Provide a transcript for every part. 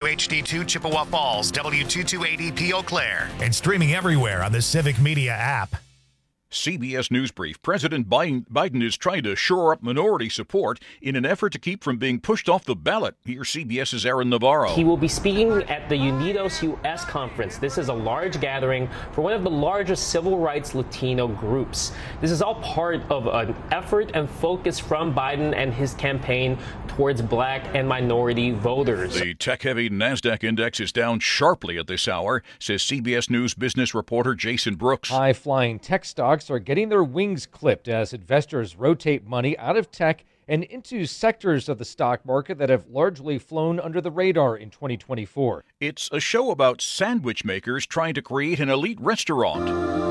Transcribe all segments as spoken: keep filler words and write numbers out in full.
H D two Chippewa Falls, W two two eight E P Eau Claire, and streaming everywhere on the Civic Media app. C B S News Brief. President Biden is trying to shore up minority support in an effort to keep from being pushed off the ballot. Here's CBS's Aaron Navarro. He will be speaking at the Unidos U S conference. This is a large gathering for one of the largest civil rights Latino groups. This is all part of an effort and focus from Biden and his campaign towards black and minority voters. The tech-heavy NASDAQ index is down sharply at this hour, says C B S News business reporter Jason Brooks. High-flying tech stocks are getting their wings clipped as investors rotate money out of tech and into sectors of the stock market that have largely flown under the radar in twenty twenty-four. It's a show about sandwich makers trying to create an elite restaurant.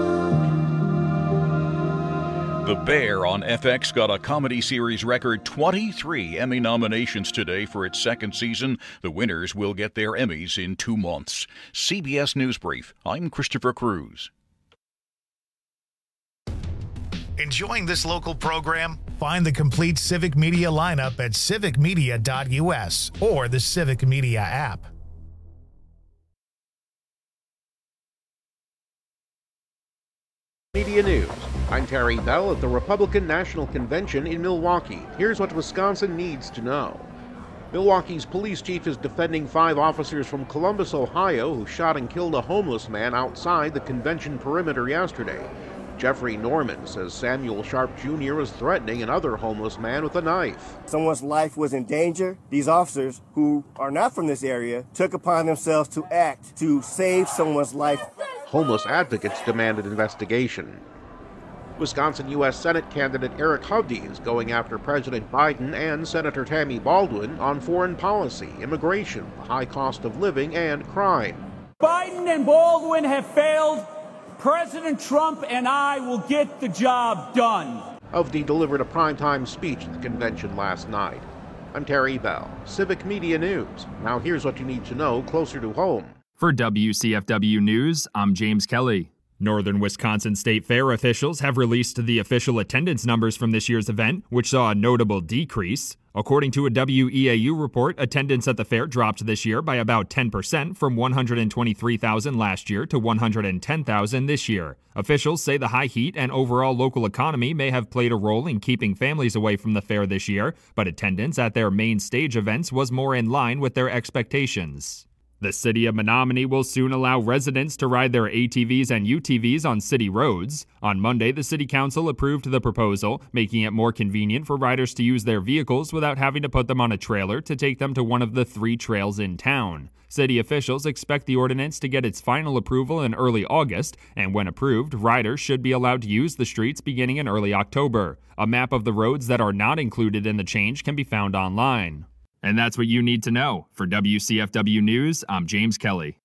The Bear on F X got a comedy series record twenty-three Emmy nominations today for its second season. The winners will get their Emmys in two months. C B S News Brief. I'm Christopher Cruz. Enjoying this local program? Find the complete Civic Media lineup at civic media dot U S or the Civic Media app. Media News. I'm Terry Bell at the Republican National Convention in Milwaukee. Here's what Wisconsin needs to know. Milwaukee's police chief is defending five officers from Columbus, Ohio, who shot and killed a homeless man outside the convention perimeter yesterday. Jeffrey Norman says Samuel Sharp Junior was threatening another homeless man with a knife. Someone's life was in danger. These officers, who are not from this area, took upon themselves to act to save someone's life. Homeless advocates demanded investigation. Wisconsin U S Senate candidate Eric Hovde is going after President Biden and Senator Tammy Baldwin on foreign policy, immigration, the high cost of living, and crime. Biden and Baldwin have failed. President Trump and I will get the job done. Hovde delivered a primetime speech at the convention last night. I'm Terry Bell, Civic Media News. Now here's what you need to know closer to home. For W C F W News, I'm James Kelly. Northern Wisconsin State Fair officials have released the official attendance numbers from this year's event, which saw a notable decrease. According to a W E A U report, attendance at the fair dropped this year by about ten percent from one hundred twenty-three thousand last year to one hundred ten thousand this year. Officials say the high heat and overall local economy may have played a role in keeping families away from the fair this year, but attendance at their main stage events was more in line with their expectations. The city of Menominee will soon allow residents to ride their A T Vs and U T Vs on city roads. On Monday, the city council approved the proposal, making it more convenient for riders to use their vehicles without having to put them on a trailer to take them to one of the three trails in town. City officials expect the ordinance to get its final approval in early August, and when approved, riders should be allowed to use the streets beginning in early October. A map of the roads that are not included in the change can be found online. And that's what you need to know. For W C F W News, I'm James Kelly.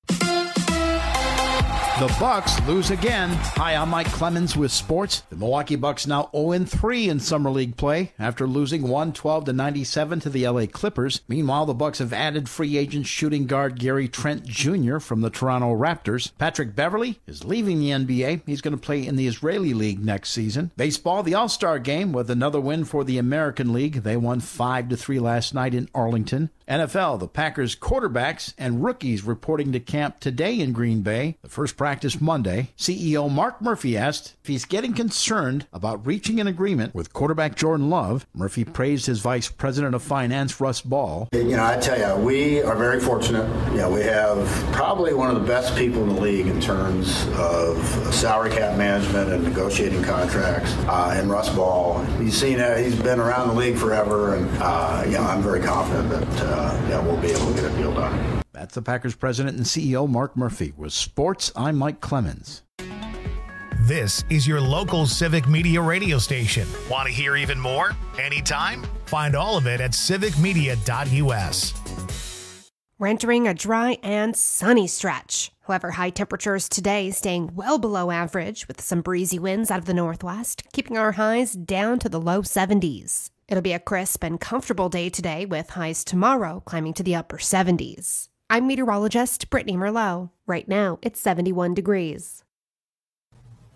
The Bucks lose again. Hi, I'm Mike Clemens with sports. The Milwaukee Bucks now oh and three in Summer League play after losing one twelve to ninety-seven to the L A Clippers. Meanwhile, the Bucks have added free agent shooting guard Gary Trent Junior from the Toronto Raptors. Patrick Beverley is leaving the N B A. He's going to play in the Israeli League next season. Baseball, the All-Star Game with another win for the American League. They won five to three last night in Arlington. N F L, the Packers quarterbacks and rookies reporting to camp today in Green Bay. The first practice Monday. C E O Mark Murphy asked if he's getting concerned about reaching an agreement with quarterback Jordan Love. Murphy praised his vice president of finance, Russ Ball. You know, I tell you, we are very fortunate. You know, we have probably one of the best people in the league in terms of salary cap management and negotiating contracts. Uh, and Russ Ball, he's seen it. He's been around the league forever, and uh, you know, I'm very confident that uh, you know, we'll be able to get a deal done. That's the Packers president and C E O Mark Murphy. With sports, I'm Mike Clemens. This is your local Civic Media radio station. Want to hear even more? Anytime? Find all of it at civic media dot U S. We're entering a dry and sunny stretch. However, high temperatures today staying well below average with some breezy winds out of the northwest, keeping our highs down to the low seventies. It'll be a crisp and comfortable day today with highs tomorrow climbing to the upper seventies. I'm meteorologist Brittany Merlot. Right now, it's seventy-one degrees.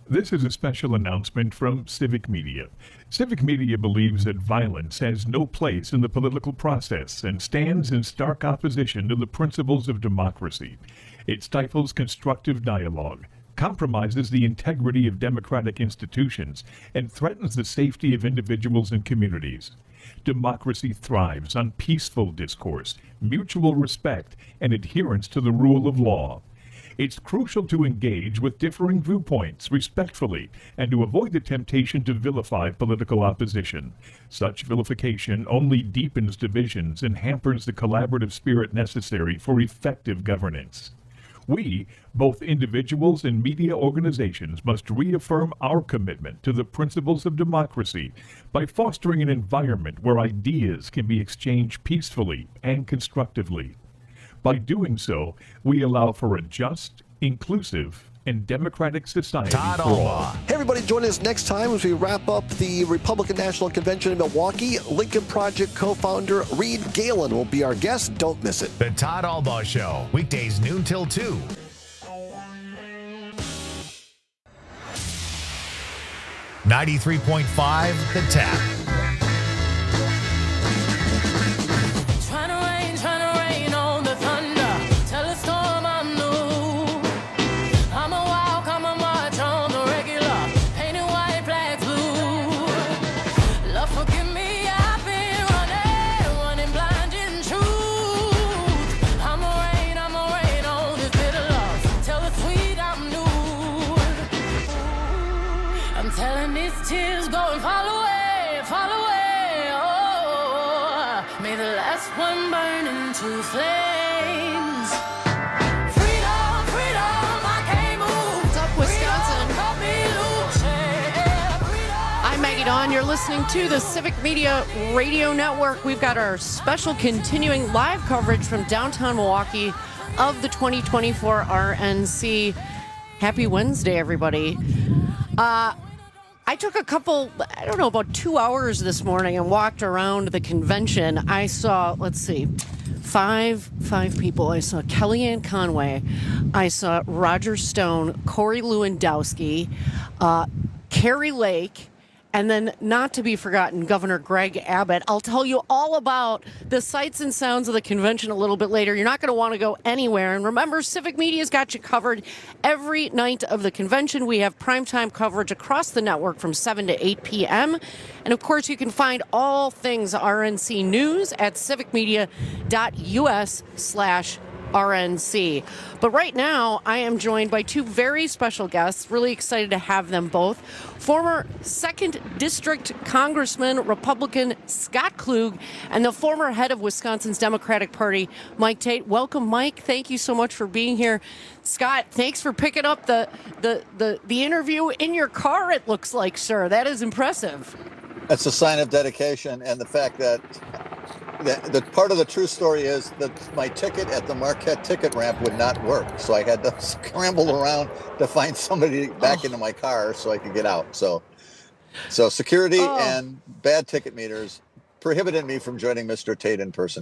This is a special announcement from Civic Media. Civic Media believes that violence has no place in the political process and stands in stark opposition to the principles of democracy. It stifles constructive dialogue, compromises the integrity of democratic institutions, and threatens the safety of individuals and communities. Democracy thrives on peaceful discourse, mutual respect, and adherence to the rule of law. It's crucial to engage with differing viewpoints respectfully and to avoid the temptation to vilify political opposition. Such vilification only deepens divisions and hampers the collaborative spirit necessary for effective governance. We, both individuals and media organizations, must reaffirm our commitment to the principles of democracy by fostering an environment where ideas can be exchanged peacefully and constructively. By doing so, we allow for a just, inclusive, and democratic society Todd for all. Hey, everybody, join us next time as we wrap up the Republican National Convention in Milwaukee. Lincoln Project co-founder Reed Galen will be our guest. Don't miss it. The Todd Albaugh Show, weekdays noon till two. ninety-three point five The Tap. Tears go and fall away, fall away, oh, may the last one burn into flames. Freedom, freedom, I can't move. What's up, Wisconsin? I'm Maggie Dawn. You're listening to the Civic Media Radio Network. We've got our special continuing live coverage from downtown Milwaukee of the twenty twenty-four R N C. Happy Wednesday, everybody. Uh, I took a couple, I don't know, about two hours this morning and walked around the convention. I saw, let's see, five, five people. I saw Kellyanne Conway. I saw Roger Stone, Corey Lewandowski, uh, Carrie Lake, and then not to be forgotten, Governor Greg Abbott. I'll tell you all about the sights and sounds of the convention a little bit later. You're not going to want to go anywhere. And remember, Civic Media's got you covered every night of the convention. We have primetime coverage across the network from seven to eight p.m. And of course, you can find all things R N C news at civicmedia.us slash R N C. But right now, I am joined by two very special guests. Really excited to have them both. Former second District Congressman, Republican Scott Klug, and the former head of Wisconsin's Democratic Party, Mike Tate. Welcome, Mike. Thank you so much for being here. Scott, thanks for picking up the, the, the, the interview in your car, it looks like, sir. That is impressive. That's a sign of dedication, and the fact that The, the part of the true story is that my ticket at the Marquette ticket ramp would not work. So I had to scramble around to find somebody back oh. into my car so I could get out. So so security oh. and bad ticket meters prohibited me from joining Mister Tate in person.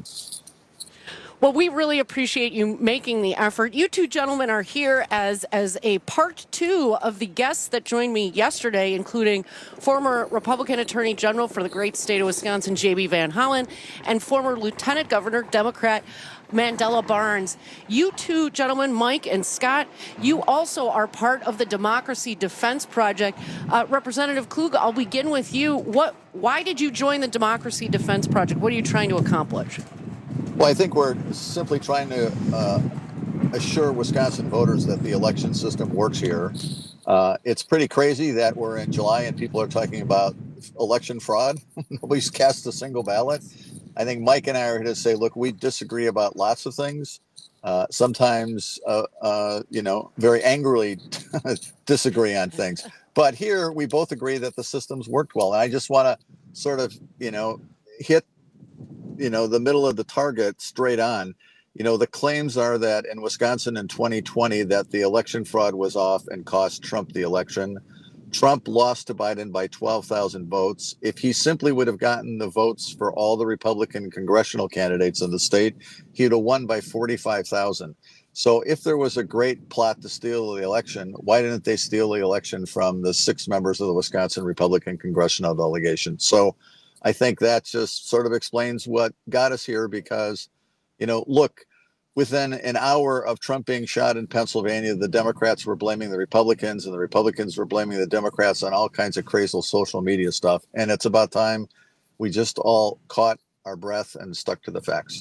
Well, we really appreciate you making the effort. You two gentlemen are here as as a part two of the guests that joined me yesterday, including former Republican Attorney General for the great state of Wisconsin, J B Van Hollen, and former Lieutenant Governor, Democrat Mandela Barnes. You two gentlemen, Mike and Scott, you also are part of the Democracy Defense Project. Uh, Representative Klug, I'll begin with you. What? Why did you join the Democracy Defense Project? What are you trying to accomplish? Well, I think we're simply trying to uh, assure Wisconsin voters that the election system works here. Uh, it's pretty crazy that we're in July and people are talking about election fraud. Nobody's cast a single ballot. I think Mike and I are here to say, look, we disagree about lots of things. Uh, sometimes, uh, uh, you know, very angrily disagree on things. But here we both agree that the system's worked well. And I just want to sort of, you know, hit you know, the middle of the target straight on. You know, the claims are that in Wisconsin in twenty twenty that the election fraud was off and cost Trump the election. Trump lost to Biden by twelve thousand votes. If he simply would have gotten the votes for all the Republican congressional candidates in the state, he'd have won by forty-five thousand. So if there was a great plot to steal the election, why didn't they steal the election from the six members of the Wisconsin Republican congressional delegation? So I think that just sort of explains what got us here because, you know, look, within an hour of Trump being shot in Pennsylvania, the Democrats were blaming the Republicans and the Republicans were blaming the Democrats on all kinds of crazy social media stuff. And it's about time we just all caught our breath and stuck to the facts.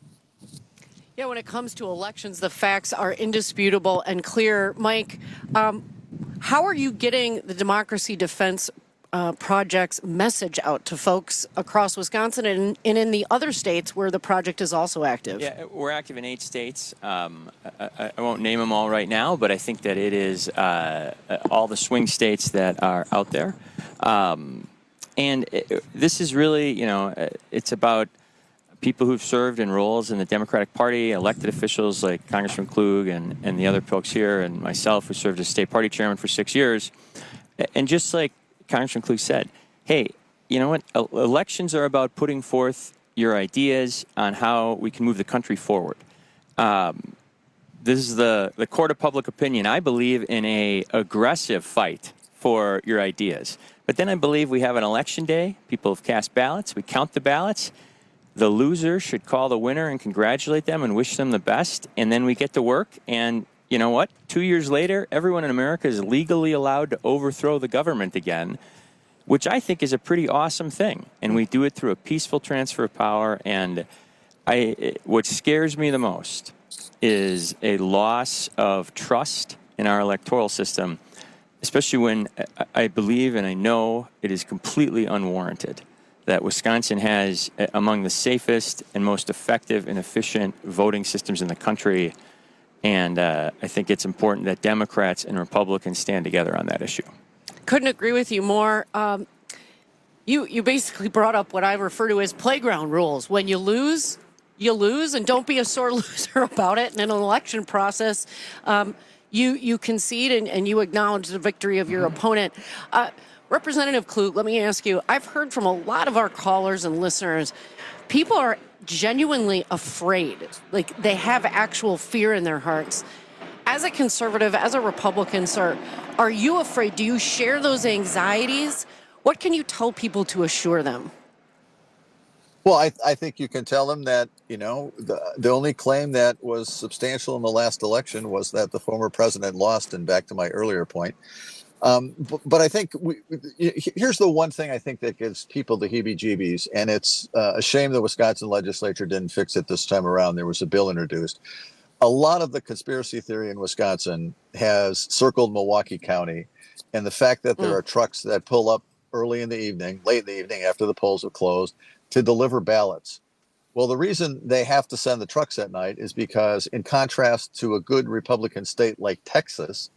Yeah, when it comes to elections, the facts are indisputable and clear. Mike, um, how are you getting the Democracy Defense uh, Project's message out to folks across Wisconsin and, and in the other states where the project is also active? Yeah, we're active in eight states. Um, I, I won't name them all right now, but I think that it is uh, all the swing states that are out there. Um, and it, this is really, you know, it's about people who've served in roles in the Democratic Party, elected officials like Congressman Klug and, and the other folks here, and myself, who served as state party chairman for six years. And just like Congressman Klug said, hey, you know what? Elections are about putting forth your ideas on how we can move the country forward. Um, this is the, the court of public opinion. I believe in a aggressive fight for your ideas. But then I believe we have an election day. People have cast ballots. We count the ballots. The loser should call the winner and congratulate them and wish them the best. And then we get to work. And you know what? Two years later, everyone in America is legally allowed to overthrow the government again, which I think is a pretty awesome thing. And we do it through a peaceful transfer of power. And I, what scares me the most is a loss of trust in our electoral system, especially when I believe and I know it is completely unwarranted that Wisconsin has among the safest and most effective and efficient voting systems in the country. And uh, I think it's important that Democrats and Republicans stand together on that issue. Couldn't agree with you more. Um, you, you basically brought up what I refer to as playground rules. When you lose, you lose, and don't be a sore loser about it. And in an election process, um, you, you concede and, and you acknowledge the victory of your mm-hmm. opponent. Uh, Representative Klug, let me ask you, I've heard from a lot of our callers and listeners, people are genuinely afraid. Like, they have actual fear in their hearts. As a conservative, as a Republican, sir, are you afraid? Do you share those anxieties? What can you tell people to assure them? Well, I, I think you can tell them that, you know, the, the only claim that was substantial in the last election was that the former president lost, and back to my earlier point. Um, but, but I think we, here's the one thing I think that gives people the heebie-jeebies, and it's uh, a shame the Wisconsin legislature didn't fix it this time around. There was a bill introduced. A lot of the conspiracy theory in Wisconsin has circled Milwaukee County, and the fact that there mm. are trucks that pull up early in the evening, late in the evening after the polls are closed, to deliver ballots. Well, the reason they have to send the trucks at night is because, in contrast to a good Republican state like Texas,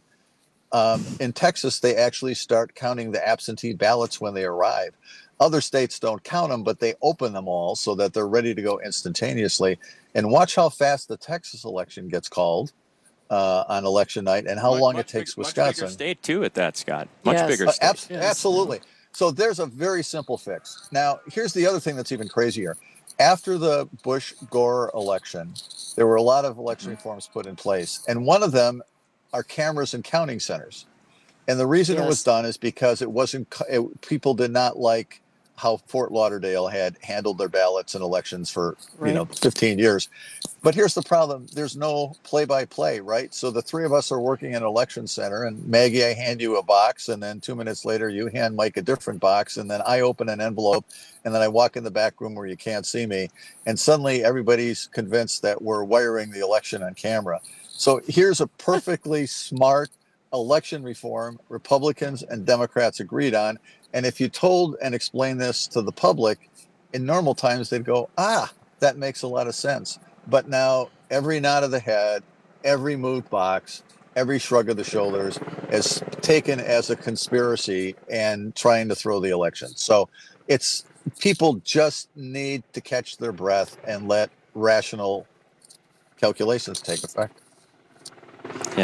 Um, in Texas, they actually start counting the absentee ballots when they arrive. Other states don't count them, but they open them all so that they're ready to go instantaneously. And watch how fast the Texas election gets called uh, on election night, and how much, long it takes big, Wisconsin. Much bigger state, too, at that, Scott. Much yes. bigger state. Uh, abs- yes. Absolutely. So there's a very simple fix. Now, here's the other thing that's even crazier. After the Bush-Gore election, there were a lot of election reforms put in place, and one of them are cameras in counting centers. And the reason yes. it was done is because it wasn't, it, people did not like how Fort Lauderdale had handled their ballots and elections for, right. you know, fifteen years. But here's the problem. There's no play-by-play, right? So the three of us are working in an election center, and Maggie, I hand you a box, and then two minutes later you hand Mike a different box, and then I open an envelope, and then I walk in the back room where you can't see me, and suddenly everybody's convinced that we're wiring the election on camera. So here's a perfectly smart election reform Republicans and Democrats agreed on. And if you told and explained this to the public in normal times, they'd go, ah, that makes a lot of sense. But now every nod of the head, every move box, every shrug of the shoulders is taken as a conspiracy and trying to throw the election. So it's people just need to catch their breath and let rational calculations take effect. Yeah.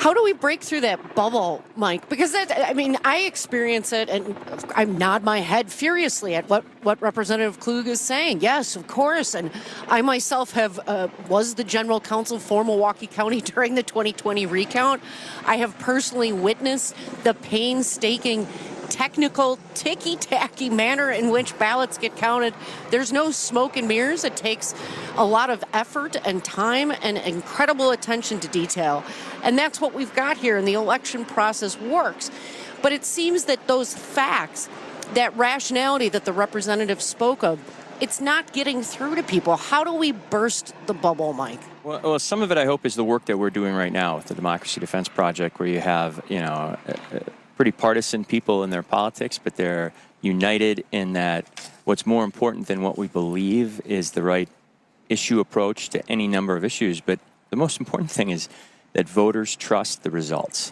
How do we break through that bubble, Mike? Because that, I mean, I experience it, and I nod my head furiously at what, what Representative Klug is saying. Yes, of course. And I myself have uh, was the general counsel for Milwaukee County during the twenty twenty recount. I have personally witnessed the painstaking, technical, ticky-tacky manner in which ballots get counted. There's no smoke and mirrors. It takes a lot of effort and time and incredible attention to detail. And that's what we've got here, and the election process works. But it seems that those facts, that rationality that the representative spoke of, it's not getting through to people. How do we burst the bubble, Mike? Well, well, some of it, I hope, is the work that we're doing right now with the Democracy Defense Project, where you have, you know, uh, pretty partisan people in their politics, but they're united in that what's more important than what we believe is the right issue approach to any number of issues. But the most important thing is that voters trust the results.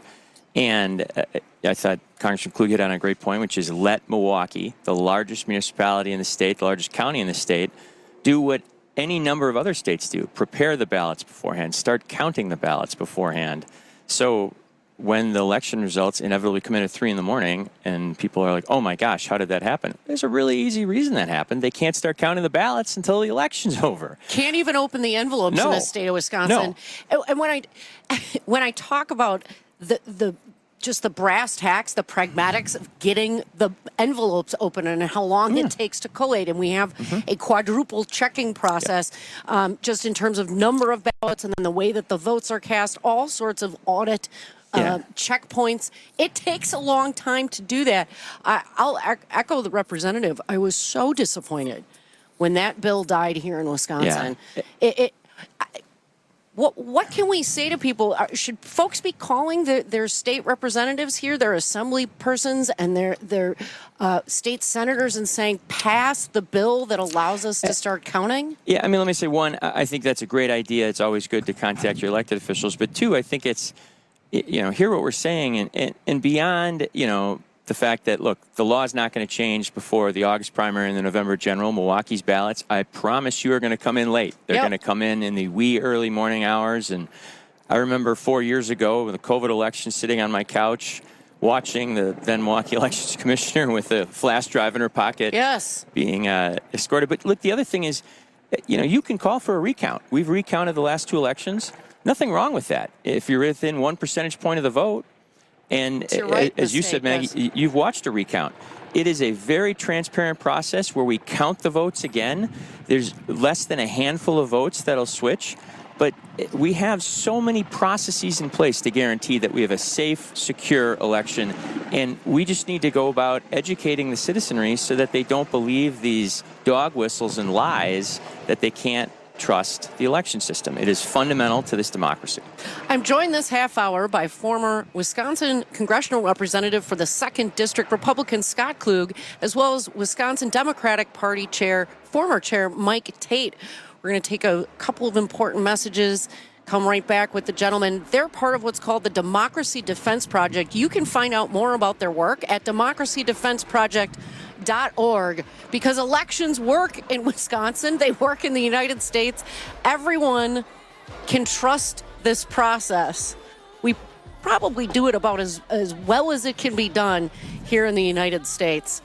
And uh, I thought Congressman Klug hit on a great point, which is let Milwaukee, the largest municipality in the state, the largest county in the state, do what any number of other states do. Prepare the ballots beforehand. Start counting the ballots beforehand. So when the election results inevitably come in at three in the morning and people are like, oh my gosh, how did that happen? There's a really easy reason that happened. They can't start counting the ballots until the election's over. Can't even open the envelopes no. in the state of Wisconsin. No. And when I when I talk about the the just the brass tacks, the pragmatics of getting the envelopes open and how long yeah. it takes to collate. And we have mm-hmm. a quadruple checking process yeah. um, just in terms of number of ballots and then the way that the votes are cast, all sorts of audit Uh, yeah. checkpoints. It takes a long time to do that. I, I'll ec- echo the representative. I was so disappointed when that bill died here in Wisconsin. Yeah. It, it, I, what what can we say to people? Should folks be calling the, their state representatives here, their assembly persons, and their their uh, state senators, and saying, pass the bill that allows us to start counting? Yeah, I mean, let me say, one, I think that's a great idea. It's always good to contact your elected officials. But two, I think it's you know, hear what we're saying, and, and, and beyond, you know, the fact that, look, the law is not going to change before the August primary and the November general. Milwaukee's ballots, I promise you, are going to come in late. They're yep. going to come in in the wee early morning hours. And I remember four years ago with the COVID election sitting on my couch watching the then Milwaukee Elections Commissioner with a flash drive in her pocket yes. being uh, escorted. But, look, the other thing is, you know, you can call for a recount. We've recounted the last two elections. Nothing wrong with that. If you're within one percentage point of the vote, and right as you mistake, said, Maggie, yes. you've watched a recount. It is a very transparent process where we count the votes again. There's less than a handful of votes that'll switch, but we have so many processes in place to guarantee that we have a safe, secure election, and we just need to go about educating the citizenry so that they don't believe these dog whistles and lies that they can't trust the election system. It is fundamental to this democracy. I'm joined this half hour by former Wisconsin congressional representative for the second District, Republican Scott Klug, as well as Wisconsin Democratic Party Chair, former Chair Mike Tate. We're going to take a couple of important messages, come right back with the gentleman. They're part of what's called the Democracy Defense Project. You can find out more about their work at democracy defense project dot org, because elections work in Wisconsin. They work in the United States. Everyone can trust this process. We probably do it about as, as well as it can be done here in the United States.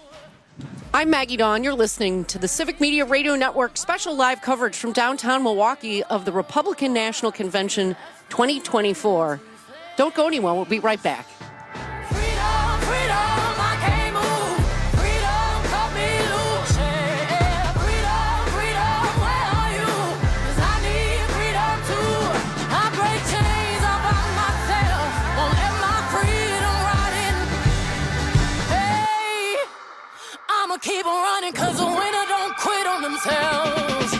I'm Maggie Dawn. You're listening to the Civic Media Radio Network special live coverage from downtown Milwaukee of the Republican National Convention twenty twenty-four. Don't go anywhere. We'll be right back. Keep on running, cause the winner don't quit on themselves.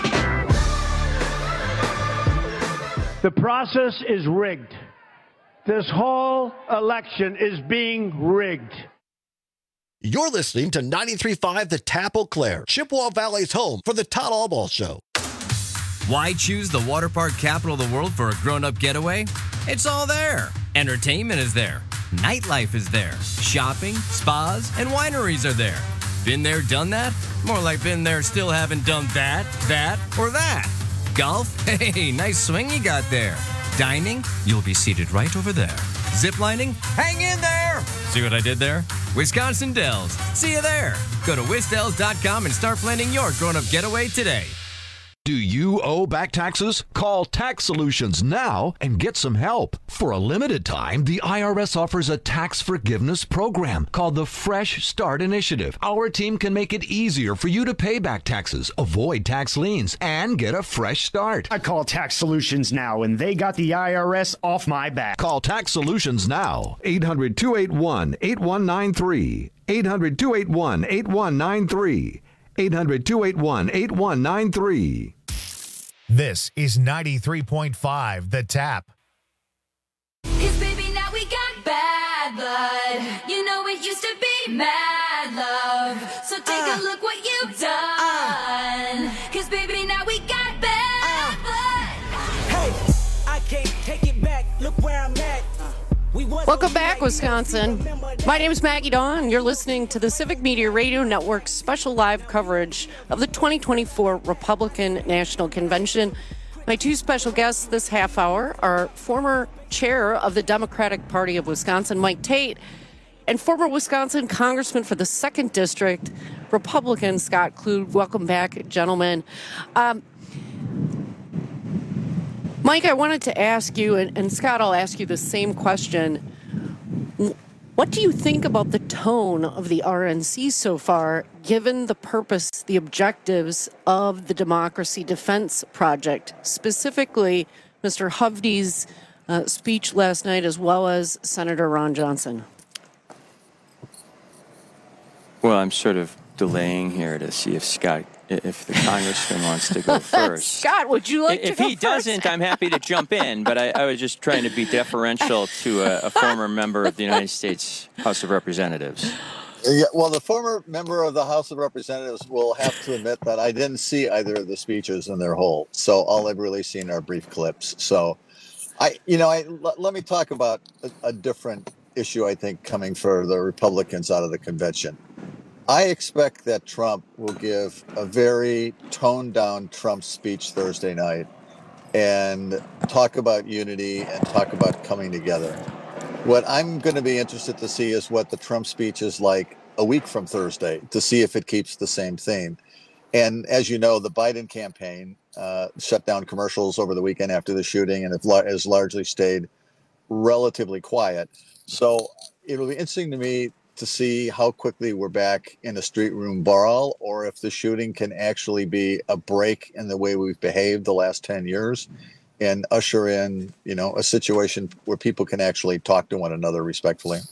The process is rigged. This whole election is being rigged. You're listening to ninety-three point five The Tap Eau Claire, Chippewa Valley's home for the Todd Allball Show. Why choose the water park capital of the world for a grown-up getaway? It's all there. Entertainment is there. Nightlife is there. Shopping, spas, and wineries are there. Been there, done that? More like been there, still haven't done that, that, or that. Golf? Hey, nice swing you got there. Dining? You'll be seated right over there. Ziplining? Hang in there! See what I did there? Wisconsin Dells. See you there. Go to wisdells dot com and start planning your grown-up getaway today. Do you owe back taxes? Call Tax Solutions now and get some help. For a limited time, the I R S offers a tax forgiveness program called the Fresh Start Initiative. Our team can make it easier for you to pay back taxes, avoid tax liens, and get a fresh start. I call Tax Solutions now, and they got the I R S off my back. Call Tax Solutions now. eight hundred, two eight one, eight one nine three. eight hundred, two eight one, eight one nine three. eight hundred, two eight one, eight one nine three. This is ninety-three point five The Tap. Cause baby, now we got bad blood. You know it used to be mad love. So take uh, a look what you've done. Uh, Cause baby, now we got bad uh, blood. Hey, I can't take it back. Look where I'm at. Welcome back, Wisconsin. My name is Maggie Dawn. You're listening to the Civic Media Radio Network's special live coverage of the twenty twenty-four Republican National Convention. My two special guests this half hour are former chair of the Democratic Party of Wisconsin, Mike Tate, and former Wisconsin Congressman for the second District, Republican Scott Kluge. Welcome back, gentlemen. Um, Mike, I wanted to ask you, and, and Scott, I'll ask you the same question. What do you think about the tone of the R N C so far, given the purpose, the objectives of the Democracy Defense Project, specifically Mister Hovde's uh, speech last night, as well as Senator Ron Johnson? Well, I'm sort of delaying here to see if Scott, if the congressman wants to go first. Scott, would you like if to go he first? doesn't, I'm happy to jump in, but I, I was just trying to be deferential to a, a former member of the United States House of Representatives. Yeah, well, the former member of the House of Representatives will have to admit that I didn't see either of the speeches in their whole. So all I've really seen are brief clips. So, I, you know, I, l- let me talk about a, a different issue, I think, coming for the Republicans out of the convention. I expect that Trump will give a very toned down Trump speech Thursday night and talk about unity and talk about coming together. What I'm going to be interested to see is what the Trump speech is like a week from Thursday, to see if it keeps the same theme. And as you know, the Biden campaign uh, shut down commercials over the weekend after the shooting and has largely stayed relatively quiet. So it'll be interesting to me to see how quickly we're back in a street room brawl, or if the shooting can actually be a break in the way we've behaved the last ten years and usher in, you know, a situation where people can actually talk to one another respectfully.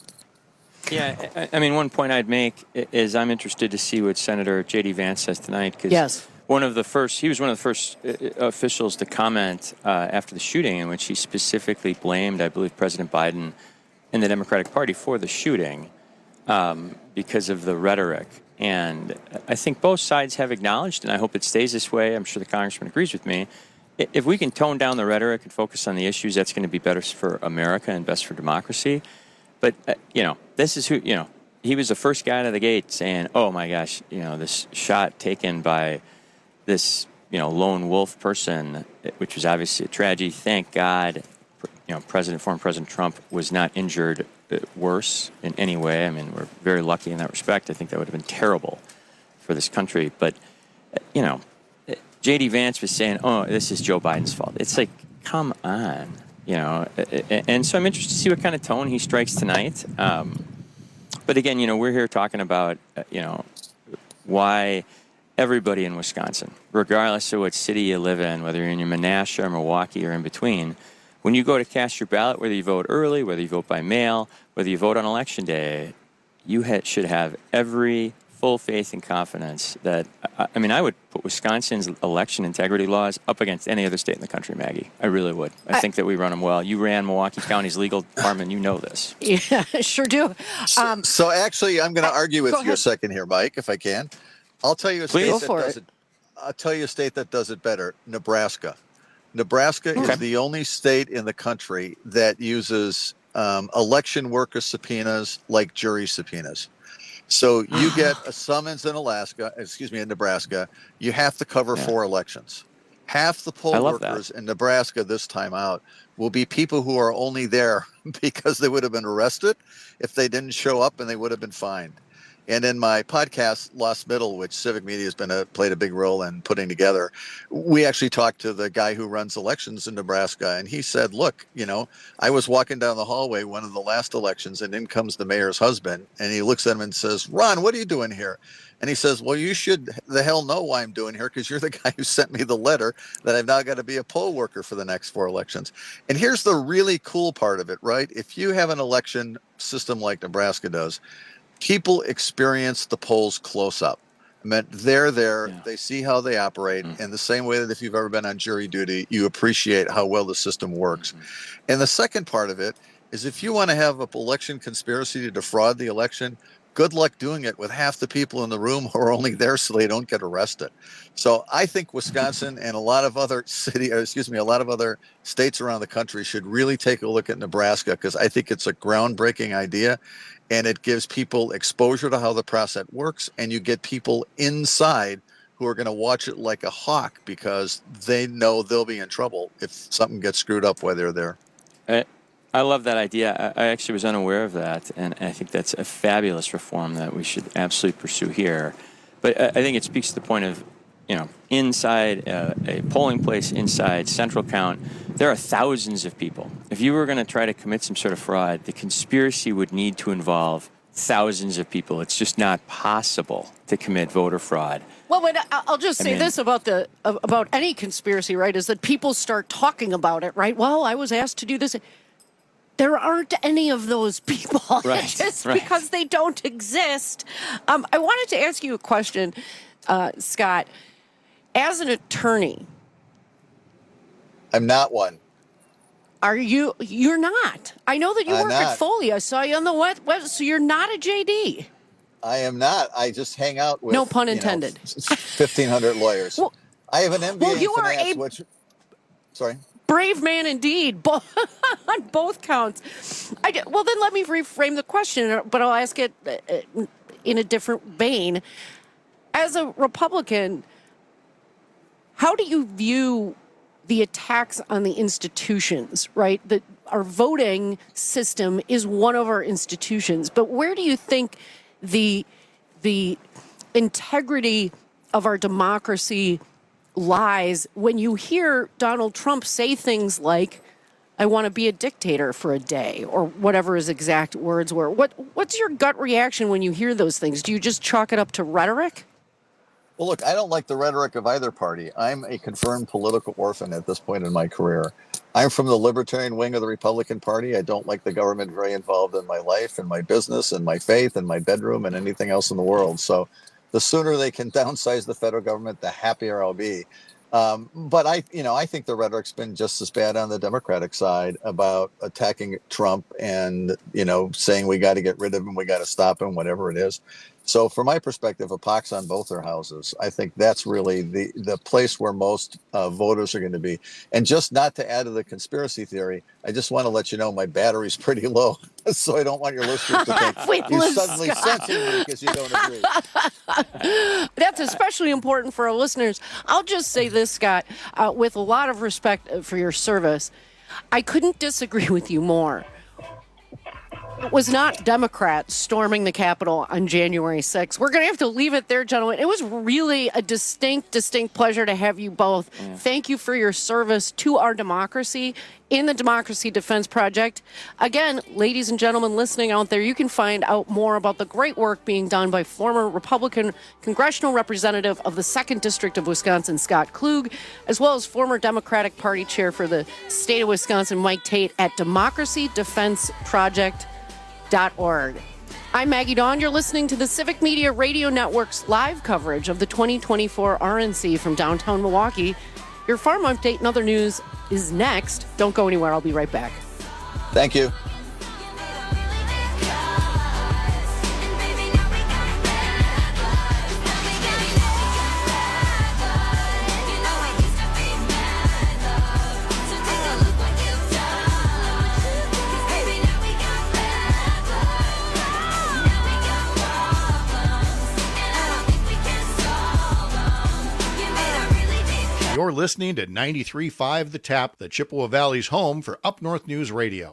Yeah, I, I mean, one point I'd make is I'm interested to see what Senator J D Vance says tonight. Cause yes. One of the first, he was one of the first officials to comment uh, after the shooting, in which he specifically blamed, I believe, President Biden and the Democratic Party for the shooting um, because of the rhetoric. And I think both sides have acknowledged, and I hope it stays this way, I'm sure the congressman agrees with me, if we can tone down the rhetoric and focus on the issues, that's going to be better for America and best for democracy. But, uh, you know, this is who, you know, he was the first guy out of the gate saying, oh, my gosh, you know, this shot taken by this, you know, lone wolf person, which was obviously a tragedy. Thank God, you know, President, former President Trump was not injured worse in any way. I mean, we're very lucky in that respect. I think that would have been terrible for this country. But, you know, J D Vance was saying, oh, this is Joe Biden's fault. It's like, come on, you know. And so I'm interested to see what kind of tone he strikes tonight. Um, but again, you know, we're here talking about, you know, why everybody in Wisconsin, regardless of what city you live in, whether you're in Menasha or Milwaukee or in between, when you go to cast your ballot, whether you vote early, whether you vote by mail, whether you vote on Election Day, you ha- should have every full faith and confidence that, I mean, I would put Wisconsin's election integrity laws up against any other state in the country, Maggie. I really would. I, I think that we run them well. You ran Milwaukee County's legal department. You know this. Yeah, sure do. Um, so, so actually, I'm going to argue with you ahead. a second here, Mike, if I can. I'll tell you a state Please. that Go for does it. it. I'll tell you a state that does it better, Nebraska. Nebraska Okay. is the only state in the country that uses um, election worker subpoenas like jury subpoenas. So you get a summons in Alaska, excuse me, in Nebraska, you have to cover Yeah. four elections. Half the poll workers that. in Nebraska this time out will be people who are only there because they would have been arrested if they didn't show up, and they would have been fined. And in my podcast, Lost Middle, which Civic Media has been a, played a big role in putting together, we actually talked to the guy who runs elections in Nebraska, and he said, look, you know, I was walking down the hallway one of the last elections, and in comes the mayor's husband, and he looks at him and says, Ron, what are you doing here? And he says, well, you should the hell know why I'm doing here, because you're the guy who sent me the letter that I've now got to be a poll worker for the next four elections. And here's the really cool part of it, right? If you have an election system like Nebraska does, people experience the polls close up. I mean, they're there, yeah. They see how they operate, mm-hmm. in the same way that if you've ever been on jury duty, you appreciate how well the system works. Mm-hmm. And the second part of it is, if you want to have an election conspiracy to defraud the election, good luck doing it with half the people in the room who are only there so they don't get arrested. So I think Wisconsin and a lot of other city, or excuse me, a lot of other states around the country should really take a look at Nebraska, because I think it's a groundbreaking idea, and it gives people exposure to how the process works, and you get people inside who are going to watch it like a hawk, because they know they'll be in trouble if something gets screwed up while they're there. Uh- I love that idea. I actually was unaware of that, and I think that's a fabulous reform that we should absolutely pursue here. But I think it speaks to the point of, you know, inside a, a polling place, inside central count, there are thousands of people. If you were going to try to commit some sort of fraud, the conspiracy would need to involve thousands of people. It's just not possible to commit voter fraud. Well, but I'll just say I mean, this about the about any conspiracy, right, is that people start talking about it, right? Well, I was asked to do this. There aren't any of those people, right, just right. because they don't exist. Um, I wanted to ask you a question, uh, Scott. As an attorney, I'm not one. Are you? You're not. I know that you I'm work not. at Foley. I saw you on the web. web so you're not a J D. I am not. I just hang out with. No pun intended. fifteen hundred lawyers. Well, I have an M B A well, you in are finance, a which. Sorry. Brave man indeed, bo- on both counts. I d- well, then let me reframe the question, but I'll ask it in a different vein. As a Republican, how do you view the attacks on the institutions, right? That our voting system is one of our institutions, but where do you think the the integrity of our democracy lies when you hear Donald Trump say things like, I want to be a dictator for a day, or whatever his exact words were? What What's your gut reaction when you hear those things? Do you just chalk it up to rhetoric? Well, look, I don't like the rhetoric of either party. I'm a confirmed political orphan at this point in my career. I'm from the libertarian wing of the Republican Party. I don't like the government very involved in my life and my business and my faith and my bedroom and anything else in the world. So the sooner they can downsize the federal government, the happier I'll be. Um, but I, you know, I think the rhetoric's been just as bad on the Democratic side about attacking Trump and, you know, saying we got to get rid of him, we got to stop him, whatever it is. So from my perspective, a pox on both their houses. I think that's really the, the place where most uh, voters are going to be. And just not to add to the conspiracy theory, I just want to let you know my battery's pretty low. So I don't want your listeners to think Wait, you Liz suddenly Scott. censor me because you don't agree. That's especially important for our listeners. I'll just say this, Scott, uh, with a lot of respect for your service, I couldn't disagree with you more. It was not Democrats storming the Capitol on January sixth. We're going to have to leave it there, gentlemen. It was really a distinct, distinct pleasure to have you both. Yeah. Thank you for your service to our democracy in the Democracy Defense Project. Again, ladies and gentlemen listening out there, you can find out more about the great work being done by former Republican congressional representative of the second District of Wisconsin, Scott Klug, as well as former Democratic Party chair for the state of Wisconsin, Mike Tate, at democracy defense project dot org. I'm Maggie Dawn. You're listening to the Civic Media Radio Network's live coverage of the twenty twenty-four R N C from downtown Milwaukee. Your farm update and other news is next. Don't go anywhere. I'll be right back. Thank you. You're You're listening to ninety-three point five The Tap, the Chippewa Valley's home for Up North News Radio.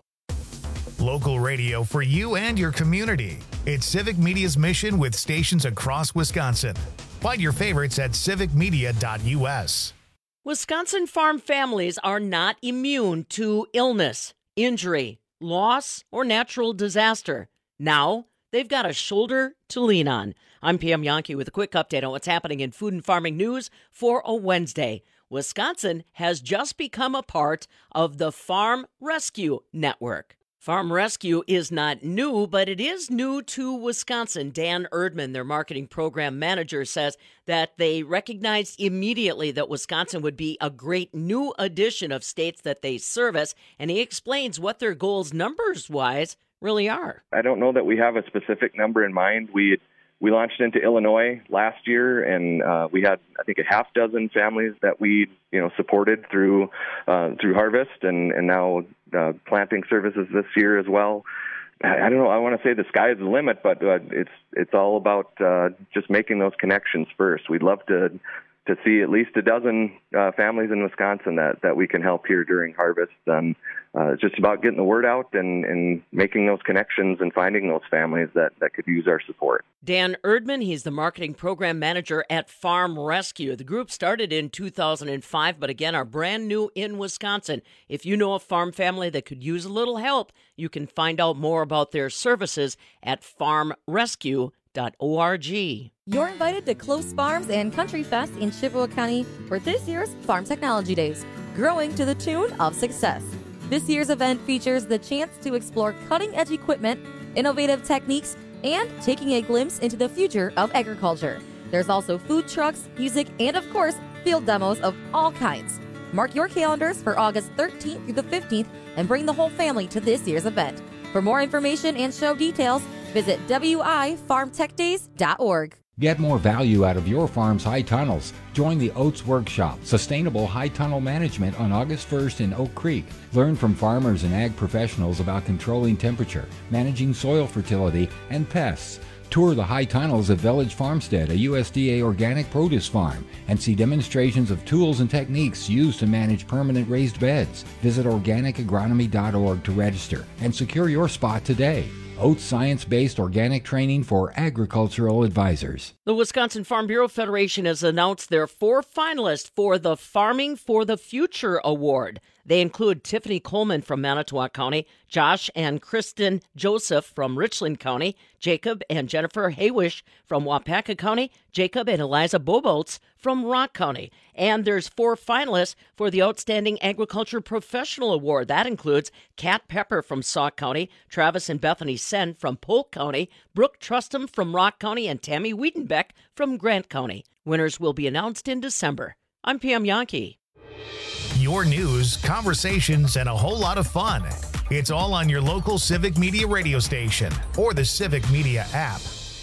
Local radio for you and your community. It's Civic Media's mission with stations across Wisconsin. Find your favorites at civic media dot u s. Wisconsin farm families are not immune to illness, injury, loss, or natural disaster. Now, they've got a shoulder to lean on. I'm Pam Yankee with a quick update on what's happening in food and farming news for a Wednesday. Wisconsin has just become a part of the Farm Rescue Network. Farm Rescue is not new, but it is new to Wisconsin. Dan Erdman, their marketing program manager, says that they recognized immediately that Wisconsin would be a great new addition of states that they service, and he explains what their goals numbers-wise really are. I don't know that we have a specific number in mind. We we launched into Illinois last year, and uh, we had, I think, a half dozen families that we, you know, supported through uh, through harvest, and and now uh, planting services this year as well. I, I don't know. I want to say the sky is the limit, but uh, it's it's all about uh, just making those connections first. We'd love to to see at least a dozen uh, families in Wisconsin that, that we can help here during harvest. And uh, it's just about getting the word out and, and making those connections and finding those families that, that could use our support. Dan Erdman, he's the marketing program manager at Farm Rescue. The group started in two thousand five, but again, are brand new in Wisconsin. If you know a farm family that could use a little help, you can find out more about their services at farm rescue dot org. You're invited to Close Farms and Country Fest in Chippewa County for this year's Farm Technology Days, growing to the tune of success. This year's event features the chance to explore cutting-edge equipment, innovative techniques, and taking a glimpse into the future of agriculture. There's also food trucks, music, and of course, field demos of all kinds. Mark your calendars for August thirteenth through the fifteenth and bring the whole family to this year's event. For more information and show details, visit w i farm tech days dot org. Get more value out of your farm's high tunnels. Join the Oats Workshop, Sustainable High Tunnel Management on August first in Oak Creek. Learn from farmers and ag professionals about controlling temperature, managing soil fertility, and pests. Tour the high tunnels of Village Farmstead, a U S D A organic produce farm, and see demonstrations of tools and techniques used to manage permanent raised beds. Visit organic agronomy dot org to register and secure your spot today. Oats science-based organic training for agricultural advisors. The Wisconsin Farm Bureau Federation has announced their four finalists for the Farming for the Future Award. They include Tiffany Coleman from Manitowoc County, Josh and Kristen Joseph from Richland County, Jacob and Jennifer Haywish from Wapaka County, Jacob and Eliza Bobolts from Rock County. And there's four finalists for the Outstanding Agriculture Professional Award. That includes Kat Pepper from Sauk County, Travis and Bethany Sen from Polk County, Brooke Trustham from Rock County, and Tammy Wiedenbeck from Grant County. Winners will be announced in December. I'm Pam Yankee. Your news, conversations, and a whole lot of fun. It's all on your local Civic Media radio station or the Civic Media app.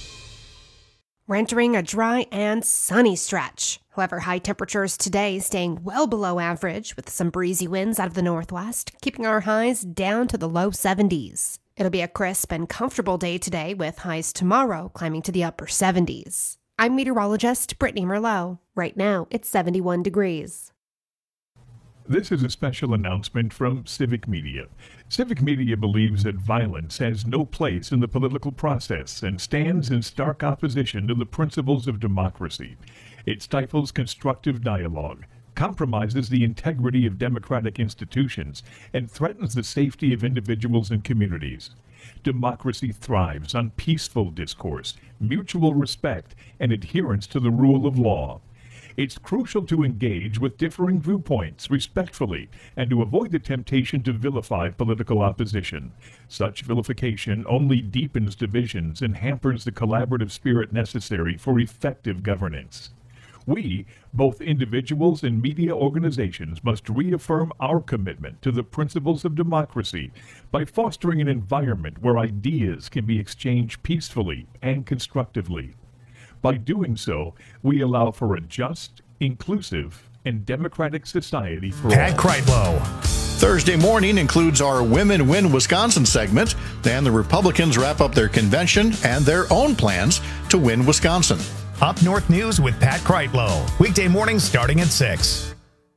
We're entering a dry and sunny stretch. However, high temperatures today staying well below average with some breezy winds out of the northwest, keeping our highs down to the low seventies. It'll be a crisp and comfortable day today with highs tomorrow climbing to the upper seventies. I'm meteorologist Brittany Merlot. Right now, it's seventy-one degrees. This is a special announcement from Civic Media. Civic Media believes that violence has no place in the political process and stands in stark opposition to the principles of democracy. It stifles constructive dialogue, compromises the integrity of democratic institutions, and threatens the safety of individuals and communities. Democracy thrives on peaceful discourse, mutual respect, and adherence to the rule of law. It's crucial to engage with differing viewpoints respectfully and to avoid the temptation to vilify political opposition. Such vilification only deepens divisions and hampers the collaborative spirit necessary for effective governance. We, both individuals and media organizations, must reaffirm our commitment to the principles of democracy by fostering an environment where ideas can be exchanged peacefully and constructively. By doing so, we allow for a just, inclusive, and democratic society for all. Pat Kreitlow. Thursday morning includes our Women Win Wisconsin segment. Then the Republicans wrap up their convention and their own plans to win Wisconsin. Up North News with Pat Kreitlow. Weekday mornings starting at six.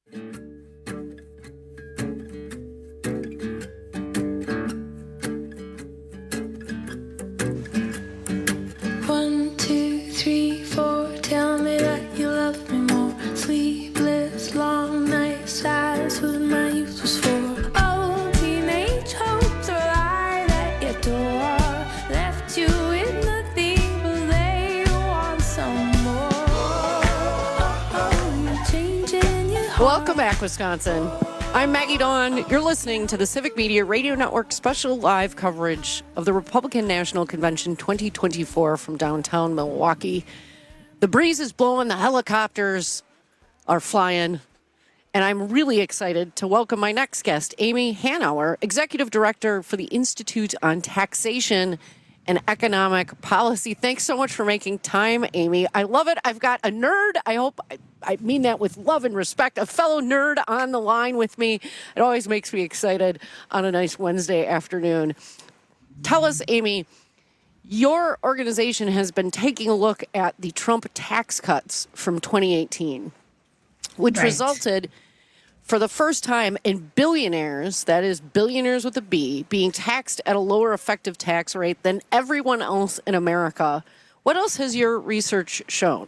One, two, three, four. Tell me that you love me more. Sleepless, long nights. That's what my youth was for. Oh, teenage hopes are lied at your door. Left you with nothing, but they want some more. Oh, you're changing your heart. Welcome back, Wisconsin. I'm Maggie Dawn. You're listening to the Civic Media Radio Network special live coverage of the Republican National Convention twenty twenty-four from downtown Milwaukee. The breeze is blowing, the helicopters are flying, and I'm really excited to welcome my next guest, Amy Hanauer, Executive Director for the Institute on Taxation and Economic Policy. Thanks so much for making time, Amy. I love it. I've got a nerd. I hope I, I mean that with love and respect. A fellow nerd on the line with me. It always makes me excited on a nice Wednesday afternoon. Tell us, Amy, your organization has been taking a look at the Trump tax cuts from twenty eighteen, which Right. resulted for the first time in billionaires, that is billionaires with a B, being taxed at a lower effective tax rate than everyone else in America. What else has your research shown?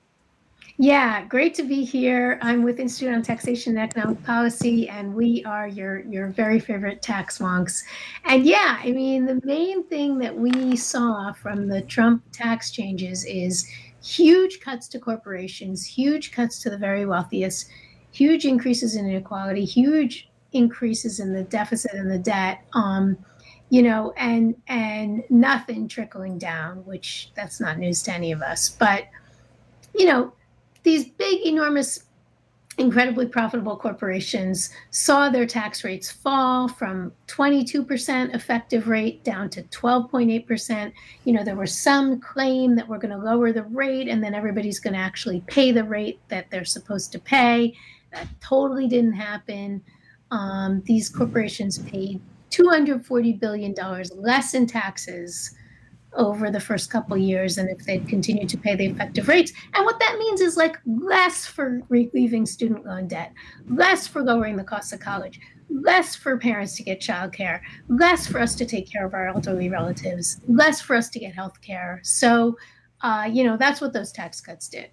Yeah, great to be here. I'm with Institute on Taxation and Economic Policy, and we are your your very favorite tax wonks. And yeah, I mean, the main thing that we saw from the Trump tax changes is huge cuts to corporations, huge cuts to the very wealthiest, huge increases in inequality, huge increases in the deficit and the debt. Um, you know, and and nothing trickling down, which that's not news to any of us. But you know, these big, enormous, incredibly profitable corporations saw their tax rates fall from twenty-two percent effective rate down to twelve point eight percent. You know, there was some claim that we're going to lower the rate and then everybody's going to actually pay the rate that they're supposed to pay. That totally didn't happen. Um, these corporations paid two hundred forty billion dollars less in taxes over the first couple of years than if they'd continued to pay the effective rates. And what that means is like less for relieving student loan debt, less for lowering the cost of college, less for parents to get childcare, less for us to take care of our elderly relatives, less for us to get health care. So, uh, you know, that's what those tax cuts did.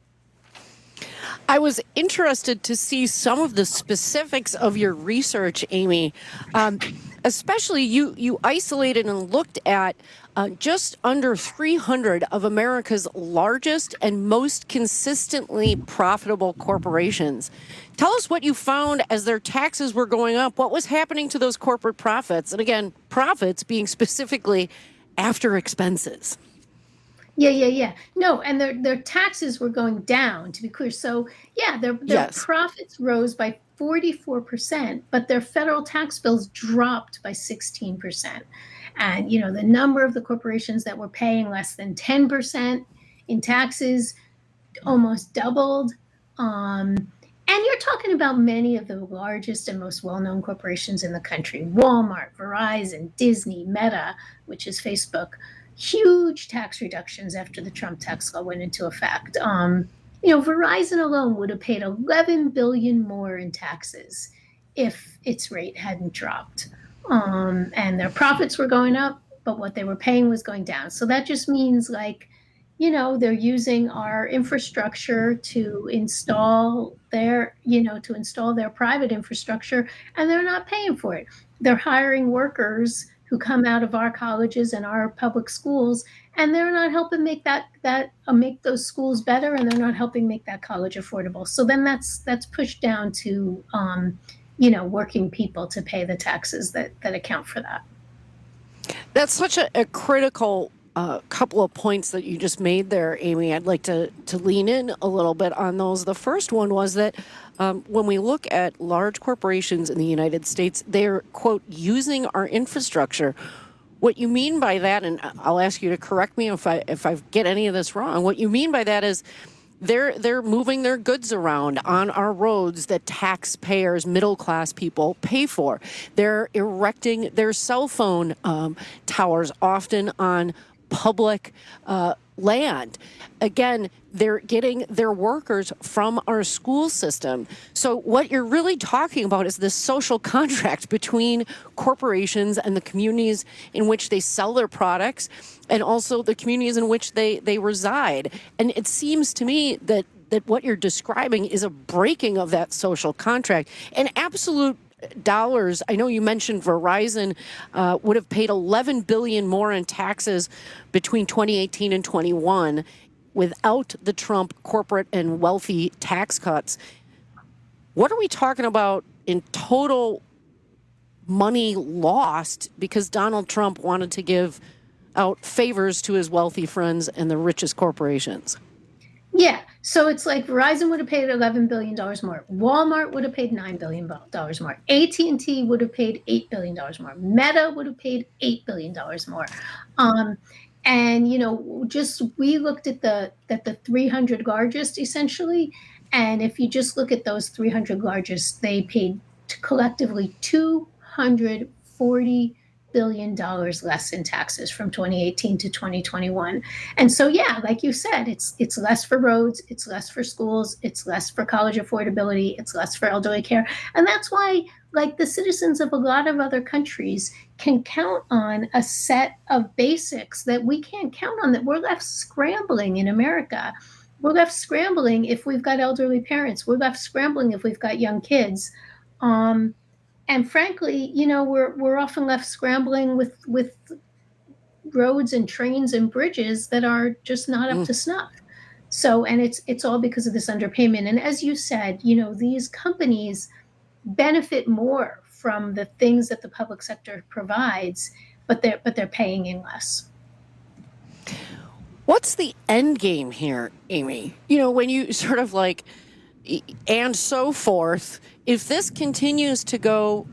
I was interested to see some of the specifics of your research, Amy. Um, especially you, you isolated and looked at uh, just under three hundred of America's largest and most consistently profitable corporations. Tell us what you found as their taxes were going up. What was happening to those corporate profits? And again, profits being specifically after expenses. Yeah, yeah, yeah. No, and their their taxes were going down, to be clear. So, yeah, their, their Yes. profits rose by forty-four percent, but their federal tax bills dropped by sixteen percent. And, you know, the number of the corporations that were paying less than ten percent in taxes almost doubled. Um, and you're talking about many of the largest and most well-known corporations in the country: Walmart, Verizon, Disney, Meta, which is Facebook. Huge tax reductions after the Trump tax law went into effect. Um, you know, Verizon alone would have paid eleven billion dollars more in taxes if its rate hadn't dropped. Um, and their profits were going up, but what they were paying was going down. So that just means, like, you know, they're using our infrastructure to install their, you know, to install their private infrastructure, and they're not paying for it. They're hiring workers who come out of our colleges and our public schools, and they're not helping make that that uh, make those schools better, and they're not helping make that college affordable. So then that's that's pushed down to um, you know, working people to pay the taxes that that account for that. That's such a, a critical uh, couple of points that you just made there, Amy. I'd like to, to lean in a little bit on those. The first one was that um, when we look at large corporations in the United States, they're, quote, using our infrastructure. What you mean by that, and I'll ask you to correct me if I if I get any of this wrong, what you mean by that is they're they're moving their goods around on our roads that taxpayers, middle class people pay for. They're erecting their cell phone um, towers often on public uh, land. Again, they're getting their workers from our school system. So what you're really talking about is this social contract between corporations and the communities in which they sell their products, and also the communities in which they, they reside. And it seems to me that, that what you're describing is a breaking of that social contract. And absolute dollars, I know you mentioned Verizon uh, would have paid eleven billion dollars more in taxes between twenty eighteen and twenty-one without the Trump corporate and wealthy tax cuts. What are we talking about in total money lost because Donald Trump wanted to give out favors to his wealthy friends and the richest corporations? Yeah, so it's like Verizon would have paid eleven billion dollars more. Walmart would have paid nine billion dollars more. A T and T would have paid eight billion dollars more. Meta would have paid eight billion dollars more. Um, and, you know, just we looked at the at the three hundred largest, essentially. And if you just look at those three hundred largest, they paid collectively two hundred forty billion dollars less in taxes from twenty eighteen to twenty twenty-one. And so, yeah, like you said, it's it's less for roads, it's less for schools, it's less for college affordability, it's less for elderly care. And that's why, like the citizens of a lot of other countries can count on a set of basics that we can't count on, that we're left scrambling in America. We're left scrambling if we've got elderly parents. We're left scrambling if we've got young kids. Um, And frankly, you know, we're we're often left scrambling with with roads and trains and bridges that are just not up mm. to snuff. So, and it's it's all because of this underpayment. And as you said, you know, these companies benefit more from the things that the public sector provides, but they're but they're paying in less. What's the end game here, Amy? You know, when you sort of like, and so forth, if this continues to go